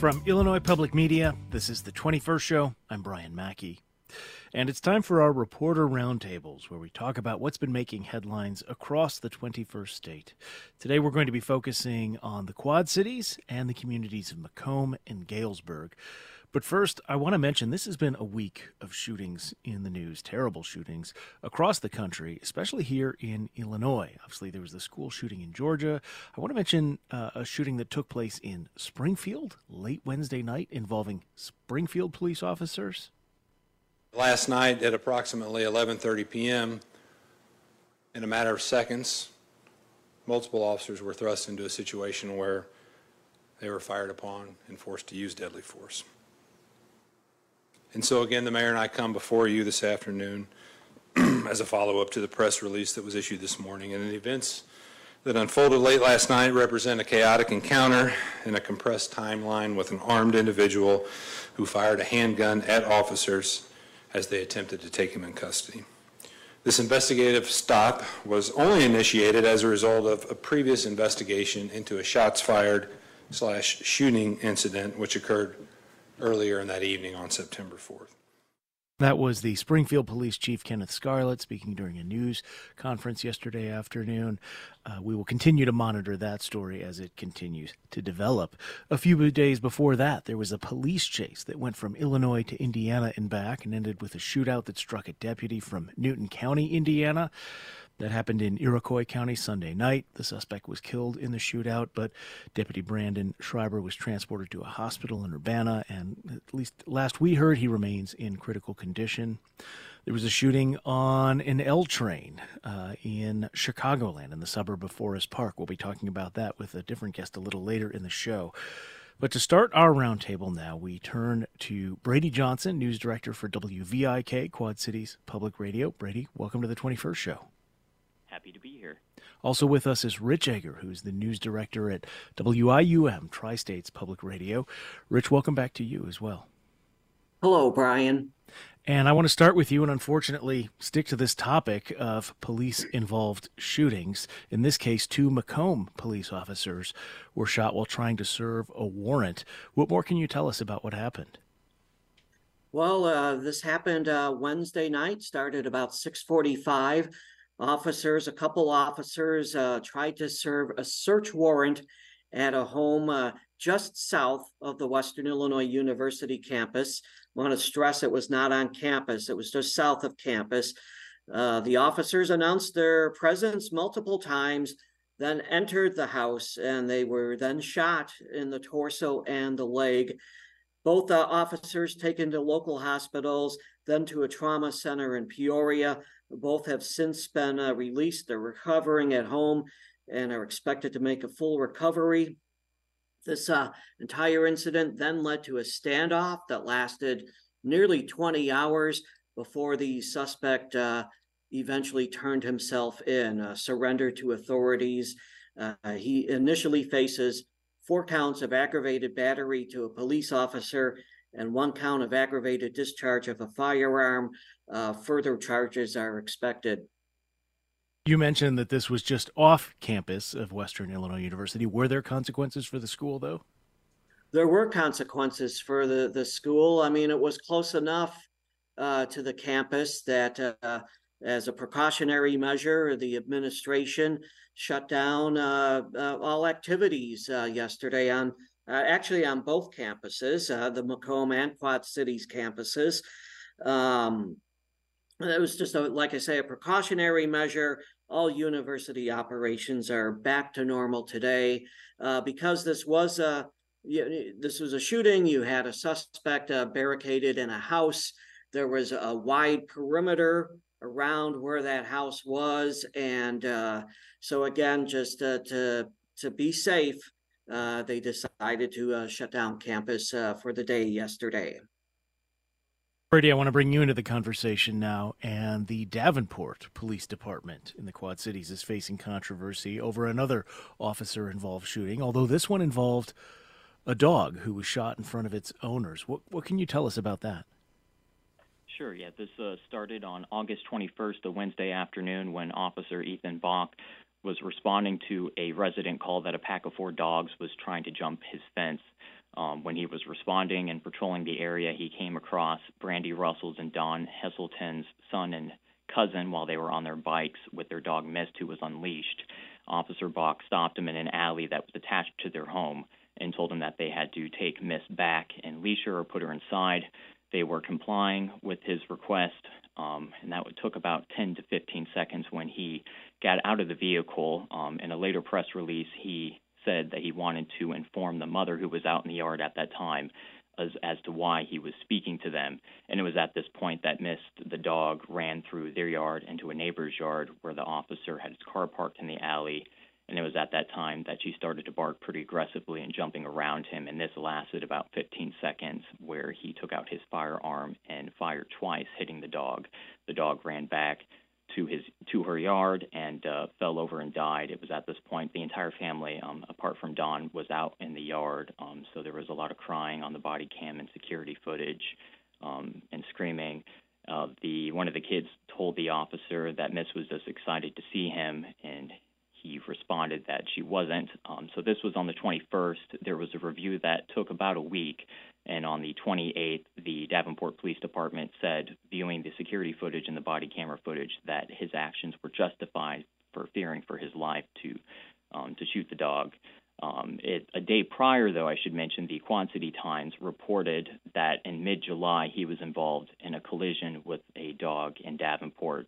From Illinois Public Media, this is the 21st Show. I'm Brian Mackey. And it's time for our Reporter Roundtables, where we talk about what's been making headlines across the 21st state. Today we're going to be focusing on the Quad Cities and the communities of Macomb and Galesburg. But first, I want to mention this has been a week of shootings in the news, terrible shootings across the country, especially here in Illinois. Obviously, there was the school shooting in Georgia. I want to mention a shooting that took place in Springfield late Wednesday night involving Springfield police officers. Last night at approximately 11:30 p.m., in a matter of seconds, multiple officers were thrust into a situation where they were fired upon and forced to use deadly force. And so again, the mayor and I come before you this afternoon as a follow-up to the press release that was issued this morning. And the events that unfolded late last night represent a chaotic encounter in a compressed timeline with an armed individual who fired a handgun at officers as they attempted to take him in custody. This investigative stop was only initiated as a result of a previous investigation into a shots fired / shooting incident which occurred earlier in that evening on September 4th. That was the Springfield Police Chief Kenneth Scarlett speaking during a news conference yesterday afternoon. We will continue to monitor that story as it continues to develop. A few days before that, there was a police chase that went from Illinois to Indiana and back and ended with a shootout that struck a deputy from Newton County, Indiana. That happened in Iroquois County Sunday night. The suspect was killed in the shootout, but Deputy Brandon Schreiber was transported to a hospital in Urbana, and at least last we heard, he remains in critical condition. There was a shooting on an L train in Chicagoland in the suburb of Forest Park. We'll be talking about that with a different guest a little later in the show. But to start our roundtable now, we turn to Brady Johnson, news director for WVIK, Quad Cities Public Radio. Brady, welcome to the 21st Show. Happy to be here. Also with us is Rich Egger, who's the news director at WIUM, Tri-States Public Radio. Rich, welcome back to you as well. Hello, Brian. And I want to start with you and unfortunately stick to this topic of police-involved shootings. In this case, 2 Macomb police officers were shot while trying to serve a warrant. What more can you tell us about what happened? Well, this happened Wednesday night, started about 6:45. A couple officers tried to serve a search warrant at a home just south of the Western Illinois University campus. I want to stress it was not on campus. It was just south of campus. The officers announced their presence multiple times, then entered the house, and they were then shot in the torso and the leg. Both officers taken to local hospitals, then to a trauma center in Peoria. Both have since been released. They're recovering at home and are expected to make a full recovery. This entire incident then led to a standoff that lasted nearly 20 hours before the suspect eventually turned himself in, surrendered to authorities. He initially faces 4 counts of aggravated battery to a police officer and 1 count of aggravated discharge of a firearm. Further charges are expected. You mentioned that this was just off campus of Western Illinois University. Were there consequences for the school, though? There were consequences for the school. I mean, it was close enough to the campus that as a precautionary measure, the administration shut down all activities yesterday on both campuses, the Macomb and Quad Cities campuses. It was just, like I say, a precautionary measure. All university operations are back to normal today. Because this was a shooting, you had a suspect barricaded in a house. There was a wide perimeter around where that house was. And so again, just to be safe, they decided to shut down campus for the day yesterday. Brady, I want to bring you into the conversation now. And the Davenport Police Department in the Quad Cities is facing controversy over another officer-involved shooting, although this one involved a dog who was shot in front of its owners. What can you tell us about that? Sure, yeah. This started on August 21st, a Wednesday afternoon, when Officer Ethan Bach was responding to a resident call that a pack of 4 dogs was trying to jump his fence. When he was responding and patrolling the area, he came across Brandy Russell's and Don Heselton's son and cousin while they were on their bikes with their dog Mist, who was unleashed. Officer Bach stopped him in an alley that was attached to their home and told him that they had to take Mist back and leash her or put her inside. They were complying with his request, and that took about 10 to 15 seconds when he got out of the vehicle. In a later press release, he said that he wanted to inform the mother, who was out in the yard at that time, as to why he was speaking to them. And it was at this point that Mist, the dog, ran through their yard into a neighbor's yard where the officer had his car parked in the alley. And it was at that time that she started to bark pretty aggressively and jumping around him. And this lasted about 15 seconds, where he took out his firearm and fired twice, hitting the dog. The dog ran back to her yard and fell over and died. It was at this point the entire family, apart from Don, was out in the yard. So there was a lot of crying on the body cam and security footage, and screaming. One of the kids told the officer that Miss was just excited to see him, and he responded that she wasn't. So this was on the 21st. There was a review that took about a week, and on the 28th, the Davenport Police Department said, viewing the security footage and the body camera footage, that his actions were justified for fearing for his life to shoot the dog. A day prior, though, I should mention, the Quad City Times reported that in mid-July he was involved in a collision with a dog in Davenport.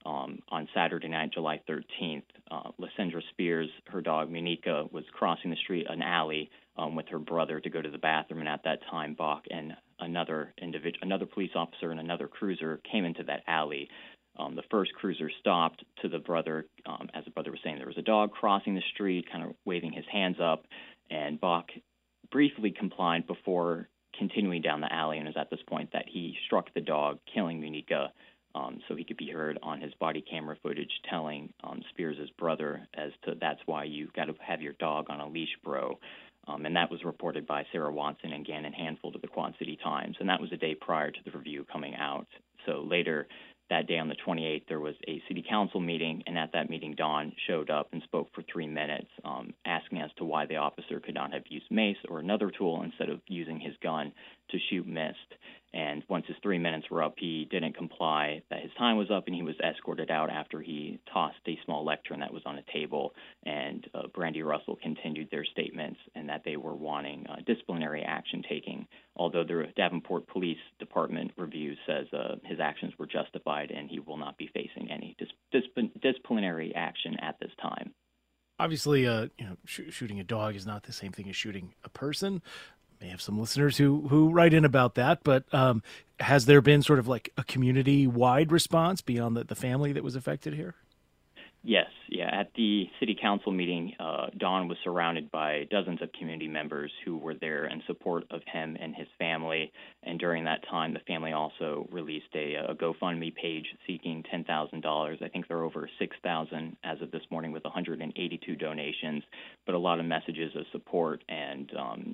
On Saturday night, July 13th, Lysandra Spears, her dog Munica, was crossing the street, an alley, with her brother to go to the bathroom, and at that time, Bach and another police officer and another cruiser came into that alley. The first cruiser stopped to the brother, as the brother was saying there was a dog crossing the street, kind of waving his hands up, and Bach briefly complied before continuing down the alley, and it was at this point that he struck the dog, killing Munica. So he could be heard on his body camera footage telling Spears' brother as to, that's why you got to have your dog on a leash, bro. And that was reported by Sarah Watson and Gannon Handful to the Quad City Times, and that was a day prior to the review coming out. So later that day on the 28th, there was a city council meeting, and at that meeting, Don showed up and spoke for 3 minutes, asking as to why the officer could not have used mace or another tool instead of using his gun to shoot Mist. And once his 3 minutes were up, he didn't comply, that his time was up, and he was escorted out after he tossed a small lectern that was on a table. And Brandy Russell continued their statements and that they were wanting disciplinary action taking, although the Davenport Police Department review says his actions were justified and he will not be facing any disciplinary action at this time. Obviously, shooting a dog is not the same thing as shooting a person. May have some listeners who write in about that, but has there been sort of like a community-wide response beyond the family that was affected here? Yes, yeah. At the city council meeting, Don was surrounded by dozens of community members who were there in support of him and his family. And during that time, the family also released a GoFundMe page seeking $10,000. I think there are over 6,000 as of this morning, with 182 donations, but a lot of messages of support and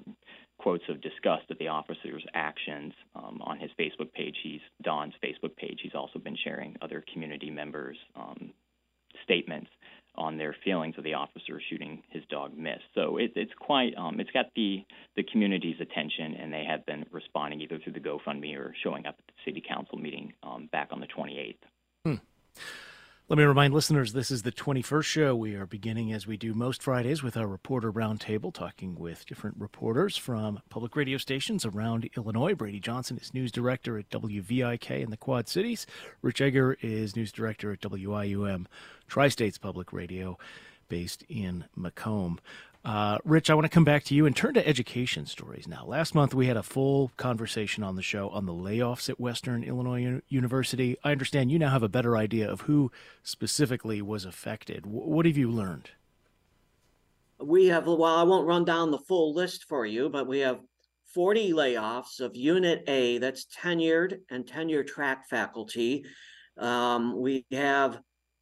quotes of disgust at the officer's actions on his Facebook page. Don's Facebook page. He's also been sharing other community members' statements on their feelings of the officer shooting his dog Mist. So it's quite it's got the community's attention, and they have been responding either through the GoFundMe or showing up at the city council meeting back on the 28th. Let me remind listeners, this is the 21st show. We are beginning, as we do most Fridays, with our Reporter Roundtable, talking with different reporters from public radio stations around Illinois. Brady Johnson is news director at WVIK in the Quad Cities. Rich Egger is news director at WIUM, Tri-States Public Radio, based in Macomb. Rich, I want to come back to you and turn to education stories now. Last month, we had a full conversation on the show on the layoffs at Western Illinois University. I understand you now have a better idea of who specifically was affected. What have you learned? We have, well, I won't run down the full list for you, but we have 40 layoffs of Unit A, that's tenured and tenure track faculty. We have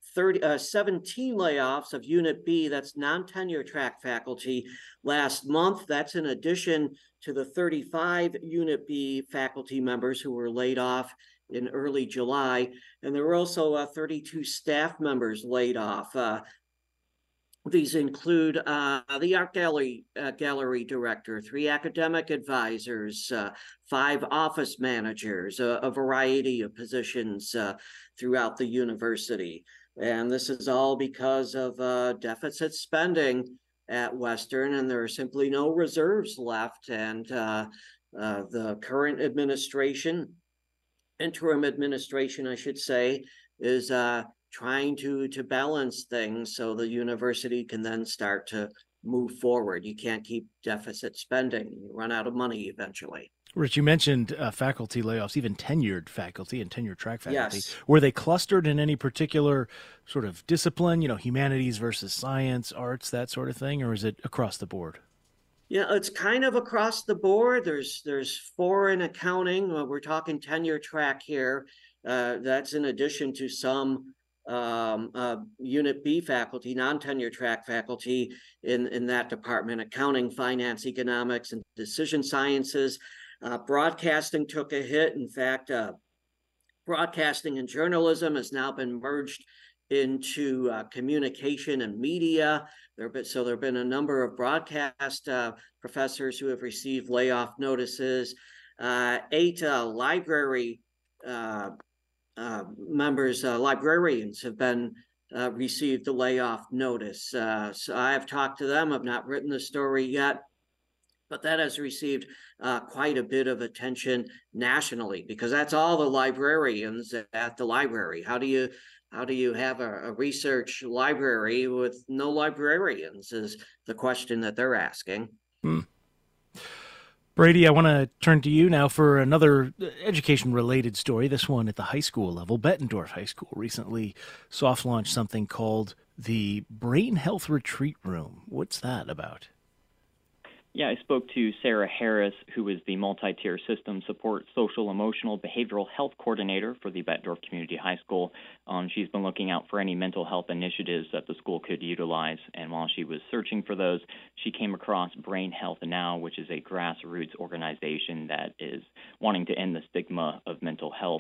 17 layoffs of Unit B, that's non-tenure track faculty last month. That's in addition to the 35 Unit B faculty members who were laid off in early July. And there were also 32 staff members laid off. These include the art gallery director, 3 academic advisors, 5 office managers, a variety of positions throughout the university. And this is all because of deficit spending at Western, and there are simply no reserves left. And the current administration, interim administration, I should say, is trying to balance things so the university can then start to move forward. You can't keep deficit spending. You run out of money eventually. Rich, you mentioned faculty layoffs, even tenured faculty and tenure track faculty. Yes. Were they clustered in any particular sort of discipline, humanities versus science, arts, that sort of thing, or is it across the board? Yeah, it's kind of across the board. There's 4 in accounting. We're talking tenure track here. That's in addition to some Unit B faculty, non-tenure track faculty in that department: accounting, finance, economics, and decision sciences. Broadcasting took a hit. In fact, broadcasting and journalism has now been merged into communication and media. There have been a number of broadcast professors who have received layoff notices. 8 library members, librarians, have been received a layoff notice. So I have talked to them. I've not written the story yet, but that has received quite a bit of attention nationally, because that's all the librarians at the library. How do you have a research library with no librarians, is the question that they're asking. Brady, I want to turn to you now for another education-related story, this one at the high school level. Bettendorf High School recently soft-launched something called the Brain Health Retreat Room. What's that about? Yeah, I spoke to Sarah Harris, who is the multi-tier system support social, emotional, behavioral health coordinator for the Bettendorf Community High School. She's been looking out for any mental health initiatives that the school could utilize, and while she was searching for those, she came across Brain Health Now, which is a grassroots organization that is wanting to end the stigma of mental health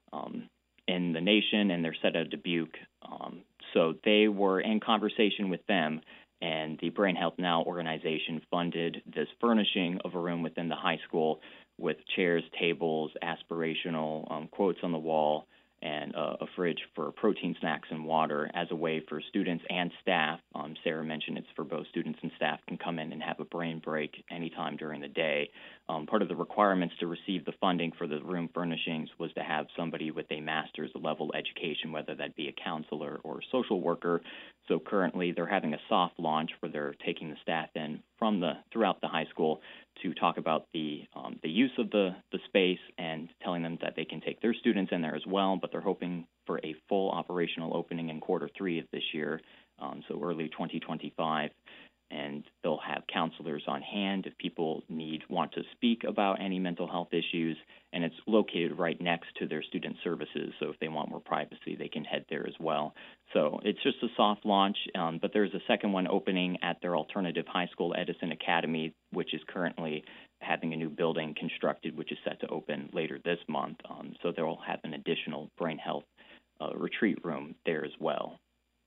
in the nation, and they're set at Dubuque. So they were in conversation with them, and the Brain Health Now organization funded this furnishing of a room within the high school with chairs, tables, aspirational quotes on the wall, and a fridge for protein snacks and water as a way for students and staff. Sarah mentioned it's for both students and staff can come in and have a brain break anytime during the day. Part of the requirements to receive the funding for the room furnishings was to have somebody with a master's level education, whether that be a counselor or a social worker. So currently they're having a soft launch where they're taking the staff in from throughout the high school to talk about the use of the space and telling them that they can take their students in there as well, but they're hoping for a full operational opening in Q3 of this year, so early 2025. And they'll have counselors on hand if people want to speak about any mental health issues, and it's located right next to their student services, so if they want more privacy, they can head there as well. So it's just a soft launch, but there's a second one opening at their alternative high school, Edison Academy, which is currently having a new building constructed, which is set to open later this month. So they'll have an additional brain health retreat room there as well.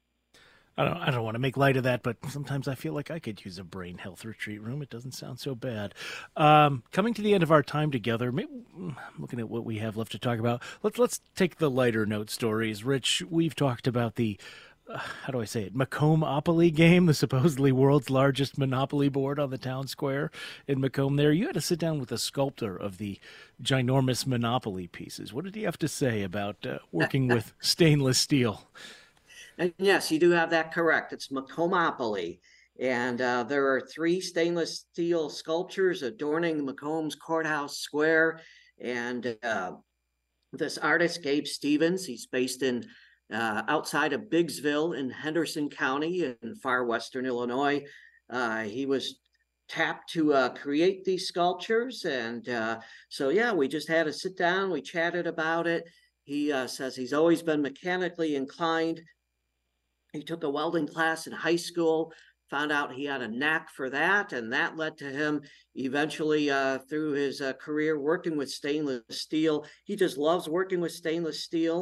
I don't want to make light of that, but sometimes I feel like I could use a brain health retreat room. It doesn't sound so bad. Coming to the end of our time together, looking at what we have left to talk about, let's take the lighter note stories. Rich, we've talked about the, how do I say it, Macomb-opoly game, the supposedly world's largest Monopoly board on the town square in Macomb there. You had to sit down with a sculptor of the ginormous Monopoly pieces. What did he have to say about working with stainless steel? And yes, you do have that correct. It's Macomb-opoly. And there are 3 stainless steel sculptures adorning Macomb's Courthouse Square. And this artist, Gabe Stevens, he's based in outside of Biggsville in Henderson County in far western Illinois. He was tapped to create these sculptures. And so, yeah, we just had to sit down. We chatted about it. He says he's always been mechanically inclined. He took a welding class in high school, found out he had a knack for that, and that led to him eventually through his career working with stainless steel. He just loves working with stainless steel.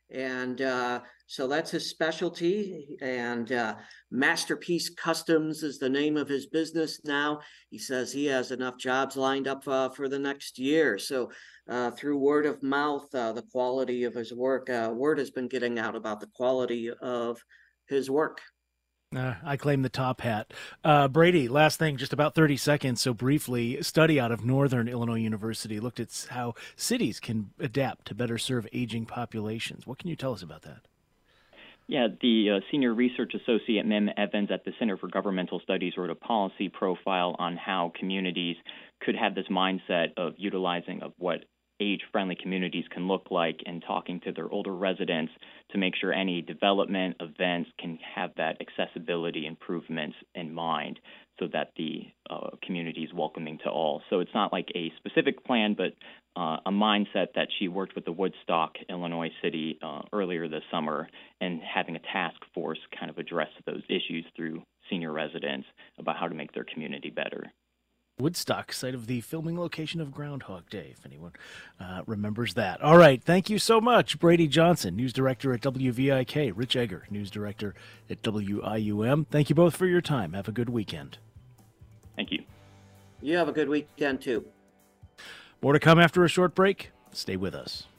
And so that's his specialty. And Masterpiece Customs is the name of his business now. He says he has enough jobs lined up for the next year. So through word of mouth, the quality of his work, word has been getting out about the quality of his work. I claim the top hat. Brady, last thing, just about 30 seconds. So briefly, a study out of Northern Illinois University looked at how cities can adapt to better serve aging populations. What can you tell us about that? Yeah, the senior research associate Mim Evans at the Center for Governmental Studies wrote a policy profile on how communities could have this mindset of utilizing of what age-friendly communities can look like and talking to their older residents to make sure any development events can have that accessibility improvements in mind so that the community is welcoming to all. So it's not like a specific plan, but a mindset that she worked with the Woodstock, Illinois city earlier this summer and having a task force kind of address those issues through senior residents about how to make their community better. Woodstock, site of the filming location of Groundhog Day, if anyone remembers that. All right, thank you so much. Brady Johnson, news director at WVIK. Rich Egger, news director at WIUM. Thank you both for your time. Have a good weekend. Thank you. You have a good weekend, too. More to come after a short break. Stay with us.